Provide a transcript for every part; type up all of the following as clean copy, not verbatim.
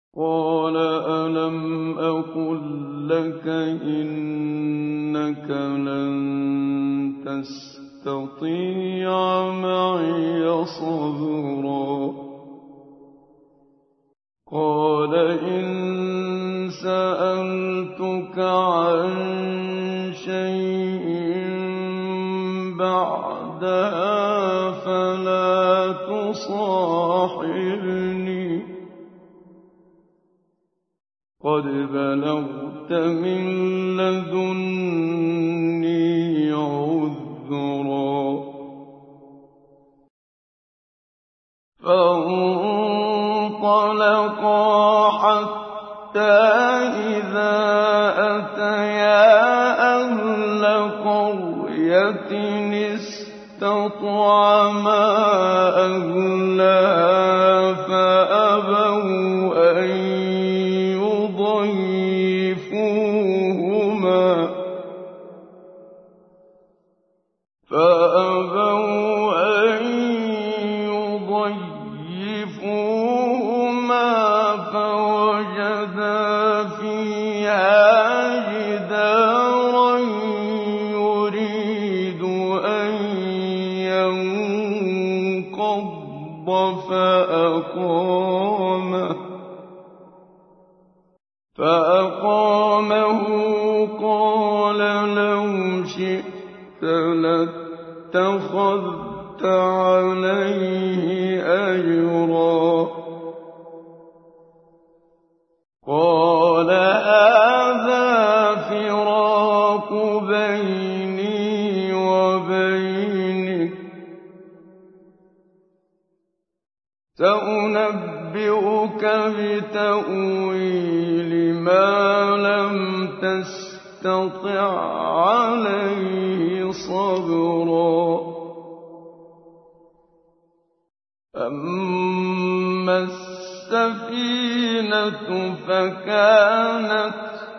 قَالَ أَلَمْ أَقُل لَّكَ إِنَّكَ لَن تَسْتَطِيعَ مَعِيَ صَبْرًا قَالَ إِن سَأَلْتُكَ عَن شَيْءٍ بَعْدَهَا فَلَا تُصَاحِبْنِي قَدْ بَلَغْتَ مِن لَّدُنِّي عُذْرًا فَانطَلَقَا حَتَّىٰ إِذَا أَتَيَا أَهْلَ قَرْيَةٍ اسْتَطْعَمَا أَهْلَهَا فَأَبَوْا أَن يُضَيِّفُوهُمَا فَوَجَدَا فِيهَا جِدَارًا يُرِيدُ أَن يَنقَضَّ فَأَقَامَهُ قَالَ لَوْ شِئْتَ لَاتَّخَذْتَ عَلَيْهِ أَجْرًا قَالَ هَٰذَا فِرَاقُ بَيْنِي وَبَيْنِكَ سَأُنَبِّئُكَ بِتَأْوِيلِ مَا لَمْ تَسْتَطِع عَّلَيْهِ صَبْرًا أَمَّا السَّفِينَةُ فَكَانَتْ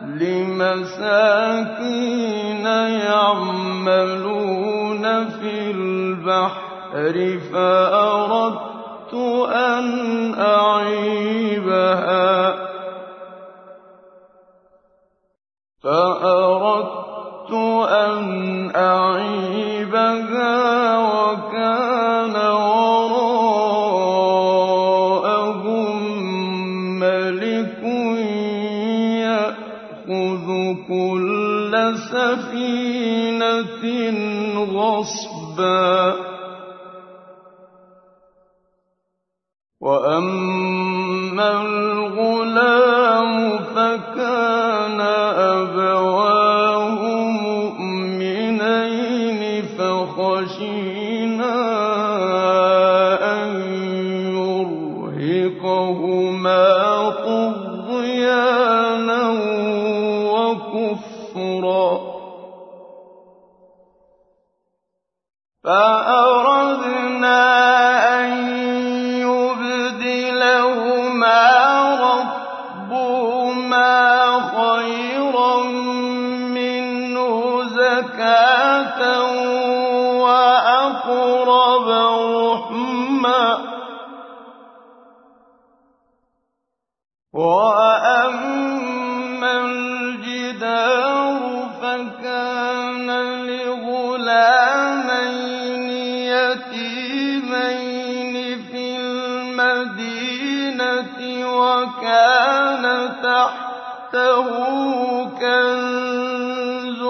لِمَسَاكِينَ يَعْمَلُونَ فِي الْبَحْرِ فَأَرَدتُّ أَنْ أَعِيبَهَا وَكَانَ وَرَاءَهُم مَّلِكٌ يَأْخُذُ كُلَّ سَفِينَةٍ غَصْبًا وَأَمَّا الْغُلَامُ فَكَانَ أَبَوَاهُ مُؤْمِنَيْنِ فَخَشِينَا أَن يُرْهِقَهُمَا طُغْيَانًا وَكُفْرًا فَأَرَدْنَا أَن يُبْدِلَهُمَا رَبُّهُمَا خَيْرًا مِّنْهُ زَكَاةً وَأَقْرَبَ رُحْمًا وَأَمَّا الْجِدَارُ فَكَانَ لِغُلَامَيْنِ يَتِيمَيْنِ فِي الْمَدِينَةِ وَكَانَ تَحْتَهُ كَنزٌ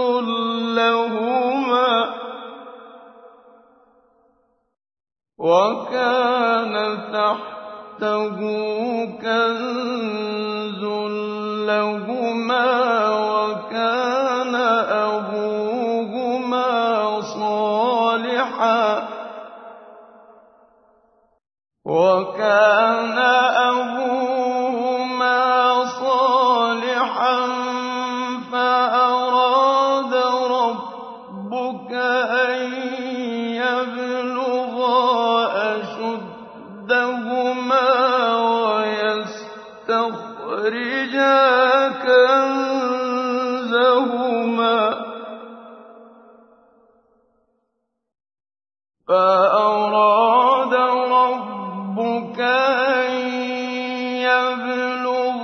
لَّهُمَا وَكَانَ أَبُوهُمَا صَالِحًا فَأَرَادَ رَبُّكَ أَن يَبْلُغَا أَشُدَّهُمَا وَيَسْتَخْرِجَا كَنزَهُمَا فَأَرَادَ رَبُّكَ أَن يَبْلُغَا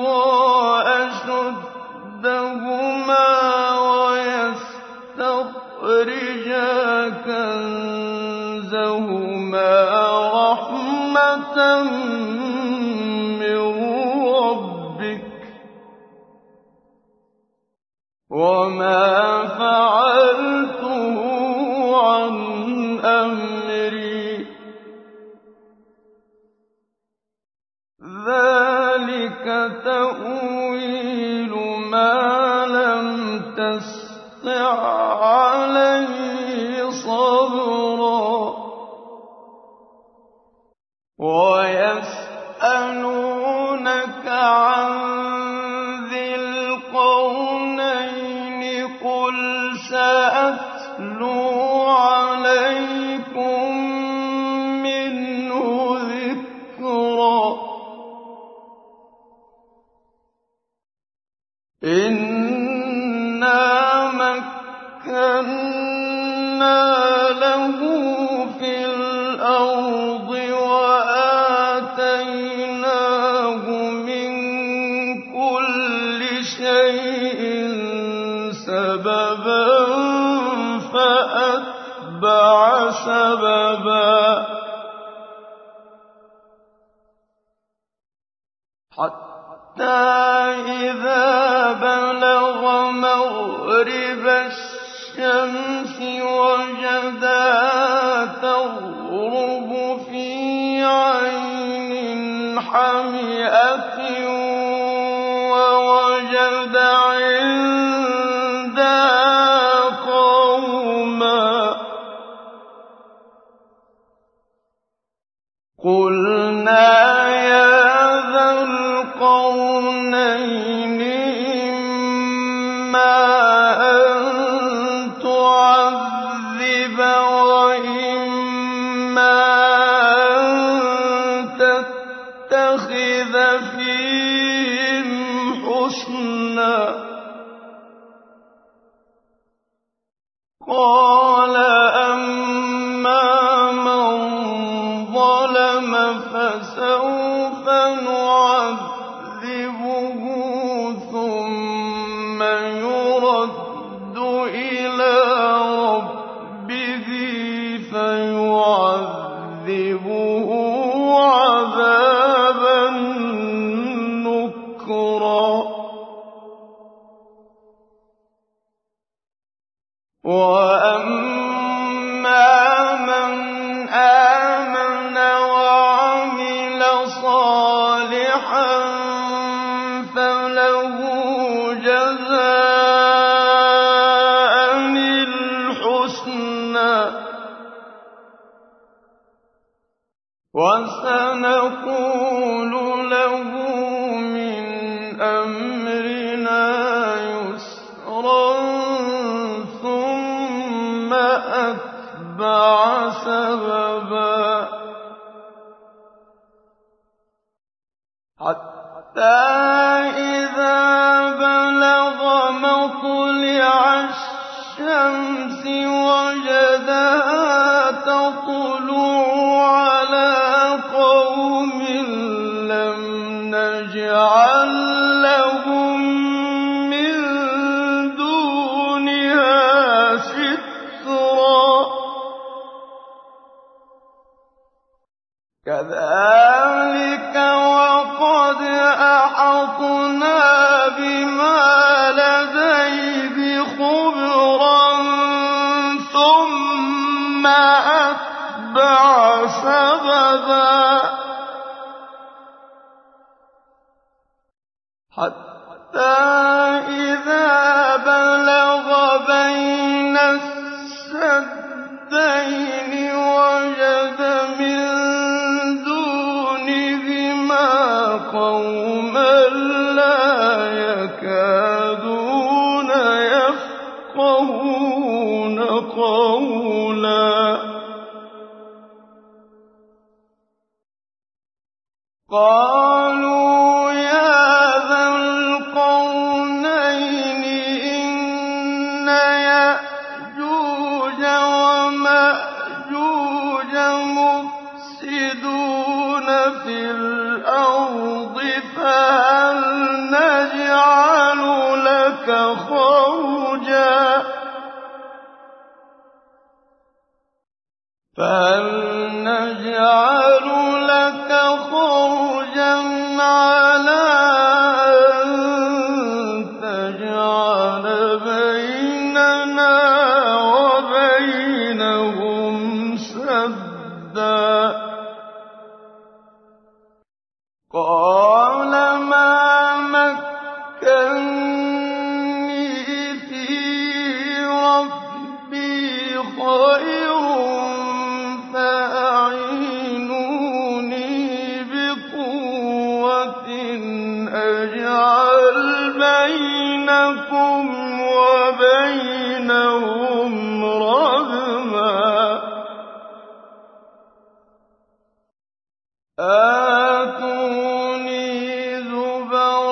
تَأْوِيلُ مَا لَمْ تَسْطِع عَّلَيْهِ صَبْرًا وَيَسْأَلُونَكَ عَن ذِي الْقَرْنَيْنِ قُلْ سَأَتْلُو عَلَيْكُم مِّنْهُ ذِكْرًا إِنَّا مَكَّنَّا لَهُ فِي الْأَرْضِ وَآتَيْنَاهُ مِن كُلِّ شَيْءٍ سَبَبًا فَأَتْبَعَ سَبَبًا حَتَّىٰ إِذَا بَلَغَ مَغْرِبَ الشَّمْسِ وَجَدَهَا تَغْرُبُ فِي عَيْنٍ حَمِئَةٍ وَوَجَدَ عِندَهَا قَوْمًا قُلْنَا يَا ذَا الْقَرْنَيْنِ إِمَّا أَن تُعَذِّبَ وَإِمَّا أَن تَتَّخِذَ فِيهِمْ حُسْنًا قَالَ أَمَّا مَن ظَلَمَ فَسَوْفَ نُعَذِّبُهُ ثُمَّ يُرَدُّ إِلَىٰ رَبِّهِ فَيُعَذِّبُهُ عَذَابًا نُّكْرًا وَأَمَّا مَنْ آمَنَ وَعَمِلَ صَالِحًا فَلَهُ جَزَاءً الْحُسْنَىٰ وَسَنَقُولُ لَهُ مِنْ أَمْرِنَا يُسْرًا ثُمَّ أَتْبَعَ سَبَبًا حَتَّىٰ إِذَا بَلَغَ مَطْلِعَ الشَّمْسِ وَجَدَهَا تَطْلُعُ عَلَىٰ قَوْمٍ لَّمْ نَجْعَل لَّهُم مِّن دُونِهَا سِتْرًا كَذَٰلِكَ وَقَدْ أَحَطْنَا بِمَا لَدَيْهِ خُبْرًا ثُمَّ أَتْبَعَ سَبَبًا حَتَّىٰ إِذَا بَلَغَ بَيْنَ السَّدَّيْنِ وَجَدَ مِن دُونِهِمَا قَوْمًا لَّا يَكَادُونَ يَفْقَهُونَ قَوْلًا قَالُوا يَا ذَا الْقَرْنَيْنِ إِنَّ يَأْجُوجَ وَمَأْجُوجَ مُفْسِدُونَ فِي الْأَرْضِ فَهَلْ نَجْعَلُ لَكَ خَرْجًا عَلَىٰ أَن تَجْعَلَ بَيْنَنَا وَبَيْنَهُمْ سَدًّا قَالَ مَا أجعل بينكم وبينهم رحمًا آتوني زبر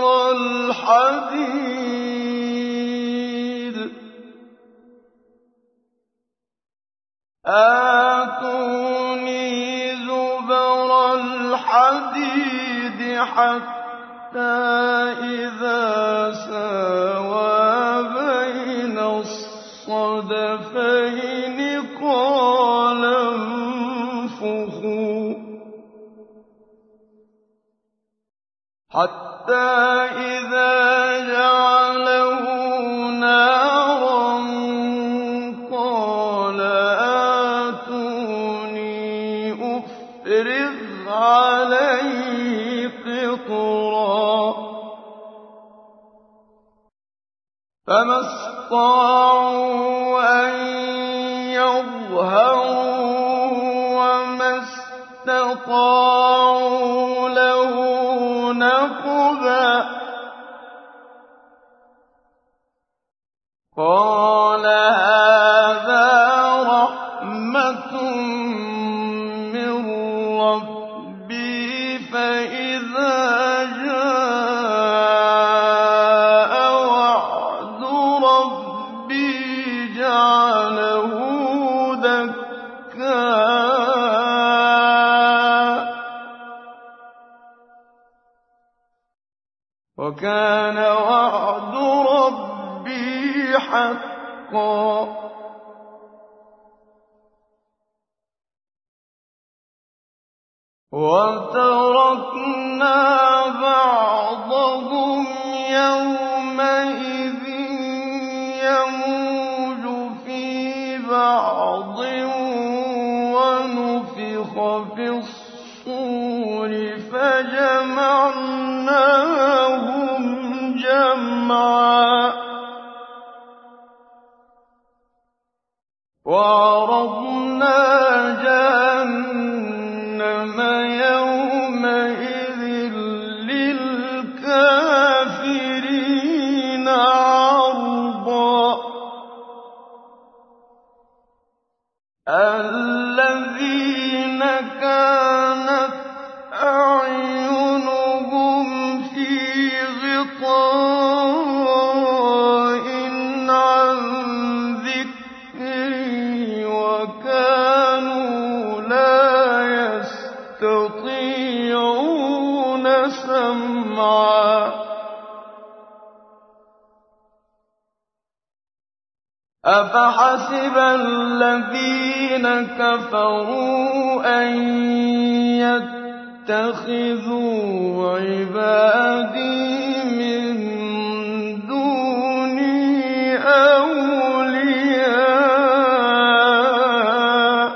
الحديد حتى إذا ساوى بين الصدفين قال انفخوا حتى إذا جعله نارا قال آتوني أفرغ عليه قطرا فما استطاعوا أن يظهروه وما استطاعوا له نقبا قال هذا رحمة من ربي فإذا جاء وعد ربي جعله دكا وكان وعد ربي حقا وتركنا بعضهم يومئذ يموج في بعض ونفخ في الصور فجمعناهم جمعا وعرضنا جهنم يومئذ للكافرين عرضا الذين كانت أعينهم في غطاء عن ذكري وكانوا لا يستطيعون سمعا أفحسب الذين كفروا أن يتخذوا عبادي من دوني أولياء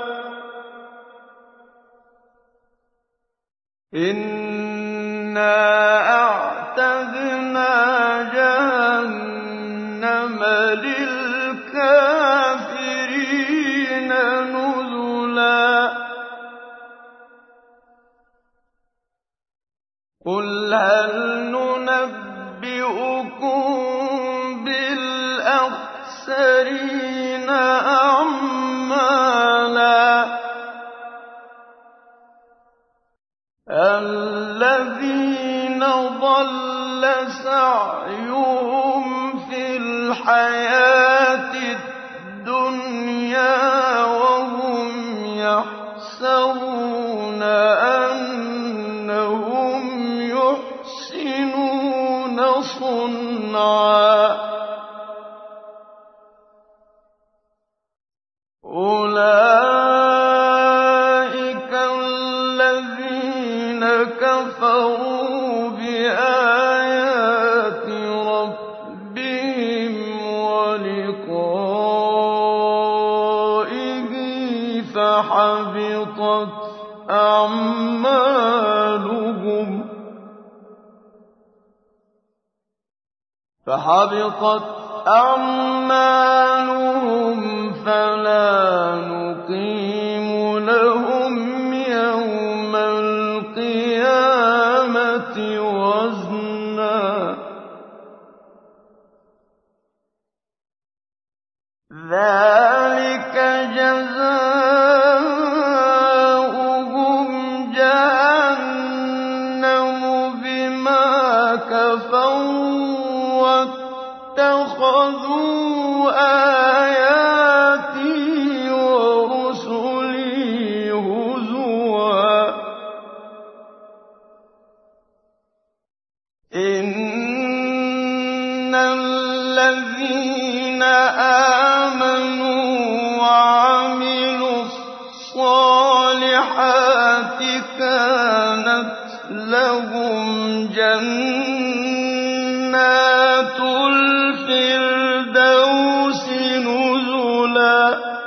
إنا أعتدنا جهنم للكافرين نزلا قل هل ننبئكم بالأخسرين أعمالا الذين ضل سعيهم في الحياة الدنيا وهم يحسبون أنهم يحسنون صنعا أولئك الذين كفروا بآيات ربهم ولقائه فحبطت أعمالهم فلا نقيم لهم يوم القيامة وزنا ذَٰلِكَ جَزَاؤُهُمْ جَهَنَّمُ بِمَا كَفَرُوا وَاتَّخَذُوا آيَاتِي وَرُسُلِي هُزُوًا ۚ إِنَّ الَّذِينَ آمَنُوا وَعَمِلُوا الصَّالِحَاتِ كَانَتْ لَهُمْ جَنَّاتُ الْفِرْدَوْسِ نُزُلًا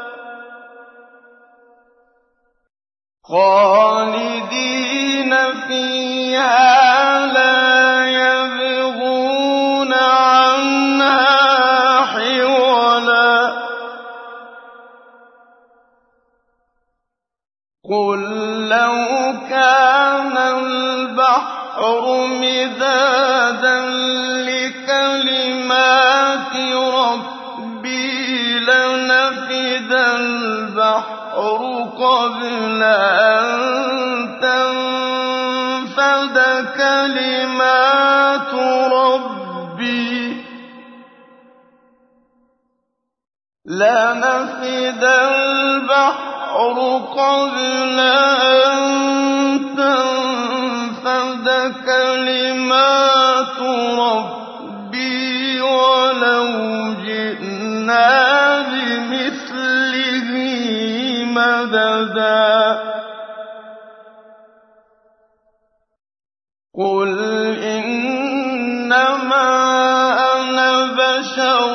خَالِدِينَ فِيهَا لَا يَبْغُونَ عَنْهَا حِوَلًا قُل لَّوْ كَانَ الْبَحْرُ مِدَادًا لِّكَلِمَاتِ رَبِّي لَنَفِدَ الْبَحْرُ قَبْلَ أَن تَنفَدَ كَلِمَاتُ رَبِّي لَنَفِدَ الْبَحْرُ قَبْلَ أَن تَنفَدَ كَلِمَاتُ رَبِّي وَلَوْ جِئْنَا بِمِثْلِهِ مَدَدًا قُلْ إِنَّمَا أَنَا بَشَرٌ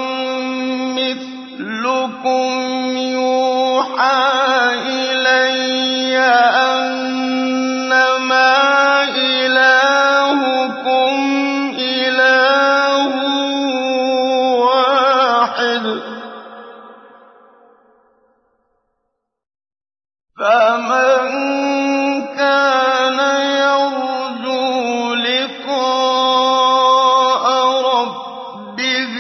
مِّثْلُكُمْ يُوحَىٰ إِلَيَّ أَنَّمَا إِلَٰهُكُمْ إِلَٰهٌ وَاحِدٌ ۖ فَمَن كَانَ يَرْجُو لِقَاءَ رَبِّهِ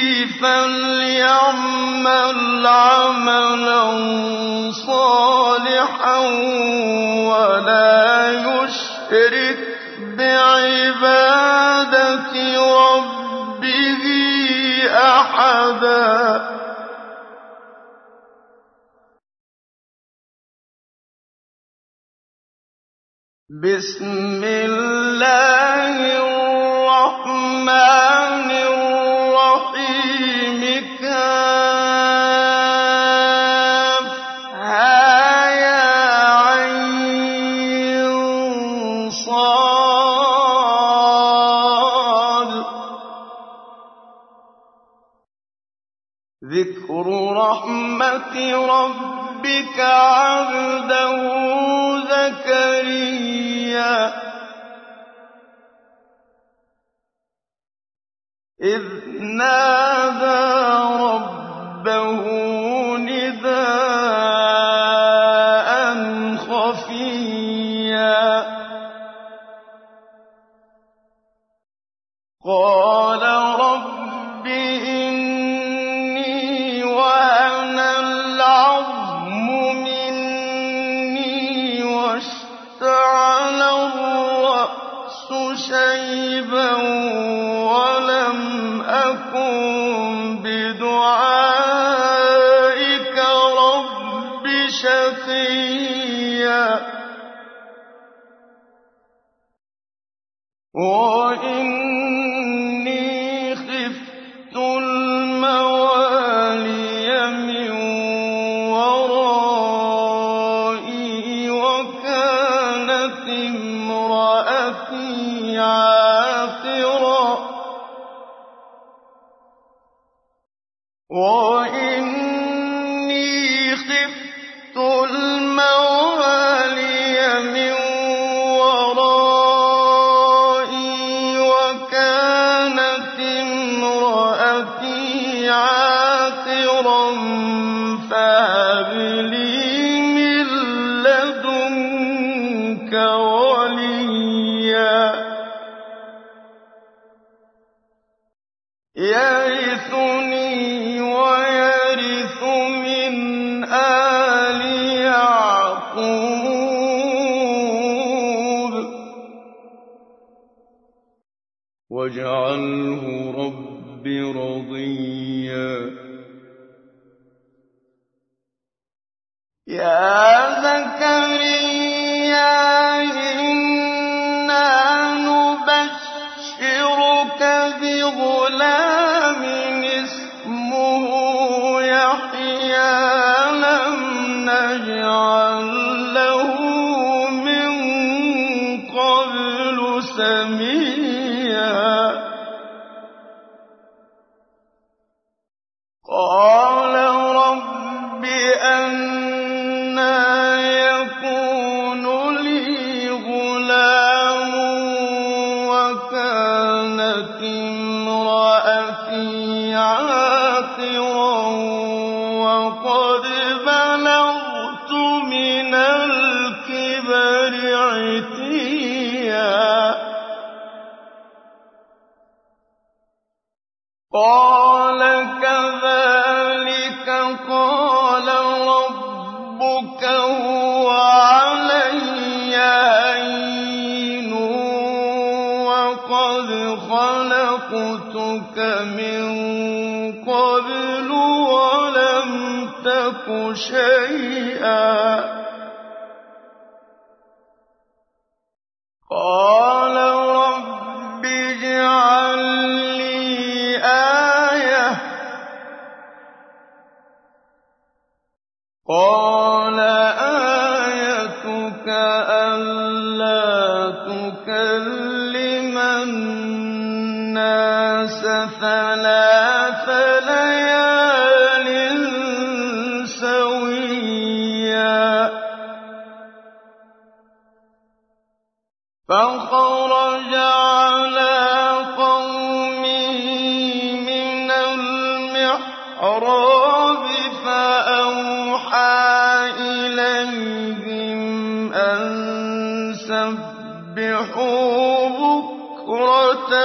فَلْيَعْمَلْ عَمَلًا صَالِحًا وَلَا يُشْرِكْ بِعِبَادَةِ رَبِّهِ أَحَدًا بسم الله الرحمن الرحيم كافها ذِكْرُ رَحْمَتِ رَبِّكَ عَبْدَهُ زَكَرِيَّا إِذْ نَادَىٰ رَبَّهُ نِدَاءً خَفِيًّا قَالَ رَبِّ إِنِّي وَهَنَ الْعَظْمُ مِنِّي وَاشْتَعَلَ الرَّأْسُ شَيْبًا وَلَمْ أَكُن بِدُعَائِكَ رَبِّ شَقِيًّا وَإِنِّي خِفْتُ الْمَوَالِيَ مِن وَرَائِي وَكَانَتِ امْرَأَتِي عَاقِرًا فَهَبْ لِي مِن لَّدُنكَ وَلِيًّا يَرِثُنِي وَيَرِثُ وَاجْعَلْهُ رَبِّ رَضِيًّا يَا زَكَرِيَّا إِنَّا نُبَشِّرُكَ بِغُلَامٍ اسْمُهُ يَحْيَىٰ لَمْ نَجْعَل لَّهُ مِن قَبْلُ سَمِيًّا قَالَ رَبِّ أَنَّىٰ يَكُونُ لِي غُلَامٌ وَكَانَتِ امْرَأَتِي عَاقِرًا وَقَدْ بَلَغْتُ مِنَ الْكِبَرِ عِتِيًّا قَالَ كَذَٰلِكَ قَالَ رَبُّكَ هُوَ عَلَيَّ هَيِّنٌ وَقَدْ خَلَقْتُكَ مِن قَبْلُ وَلَمْ تَكُ شَيْئًا قَالَ رَبِّ اجْعَل لِّي آيَةً قَالَ آيَتُكَ أَلَّا تُكَلِّمَ النَّاسَ ثَلَاثَ لَيَالٍ سَوِيًّا فَخَرَجَ عَلَىٰ قَوْمِهِ مِنَ الْمِحْرَابِ فَأَوْحَىٰ إِلَيْهِمْ أَن سَبِّحُوا بُكْرَةً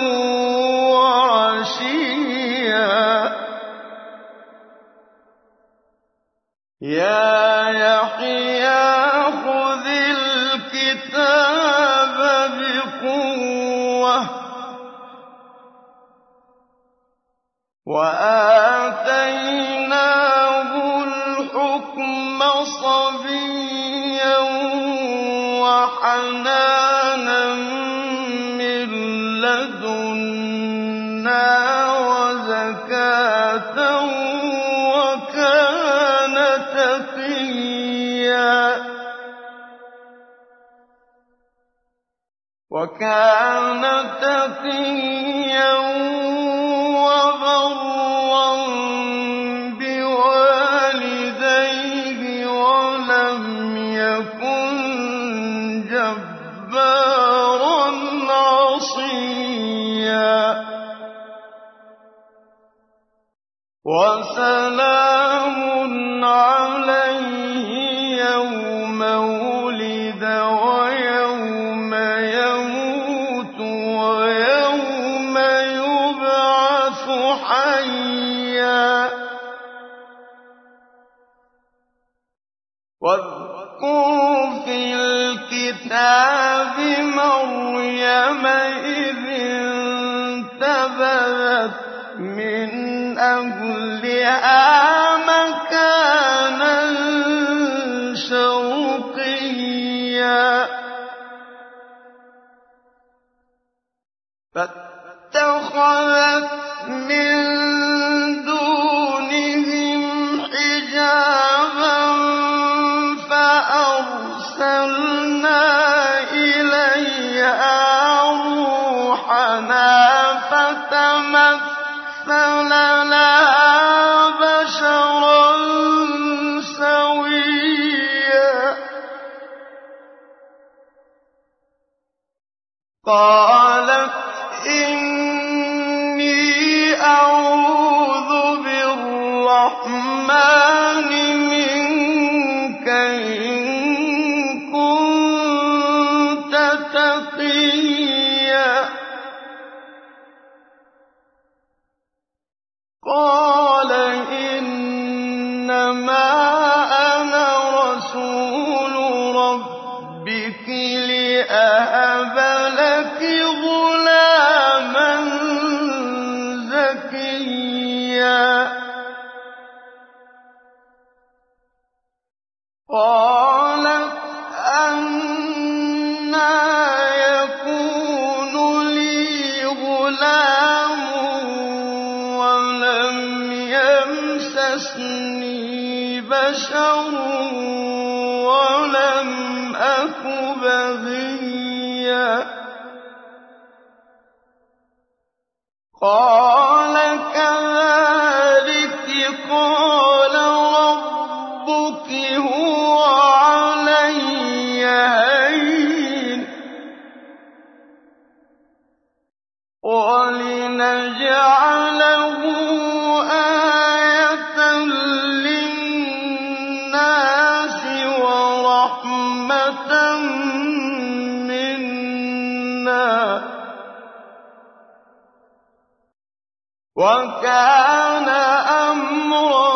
وَعَشِيًّا يَا يَحْيَىٰ خُذِ الْكِتَابَ بِقُوَّةٍ وَآتَيْنَاهُ الْحُكْمَ صَبِيًّا وَحَنَانًا مِّن لَّدُنَّا وَزَكَاةً وَكَانَ تَقِيًّا وَبَرًّا بِوَالِدَيْهِ وَلَمْ يَكُن جَبَّارًا عَصِيًّا وَسَلَامٌ عَلَيْهِ يَوْمَ وُلِدَ وَيَوْمَ يَمُوتُ وَيَوْمَ يُبْعَثُ حَيًّا وَاذْكُرْ فِي الْكِتَابِ مَرْيَمَ إِذِ انتَبَذَتْ مِنْ أَهْلِهَا مَكَانًا شَرْقِيًّا فَاتَّخَذَتْ مِن دُونِهِمْ حِجَابًا فَأَرْسَلْنَا إِلَيْهَا رُوحَنَا فَتَمَثَّلَ لَهَا بَشَرًا سَوِيًّا قَالَتْ إِنِّي أَعُوذُ بِالرَّحْمَٰنِ مِنكَ إِن كُنتَ تَقِيًّا قَالَ إِنَّمَا أَنَا رَسُولُ رَبِّكِ لِأَهَبَ لَكِ غُلَامٌ وَلَمْ يَمْسَسْنِي بَشَرٌ وَلَمْ أَكُ بَغِيًّا قَالَ كَذَٰلِكِ قَالَ رَبُّكِ هُوَ عَلَيَّ هَيِّنٌ وَلِنَجْعَلَهُ آيَةً لِّلنَّاسِ وَرَحْمَةً مِّنَّا ۚ وَكَانَ أَمْرًا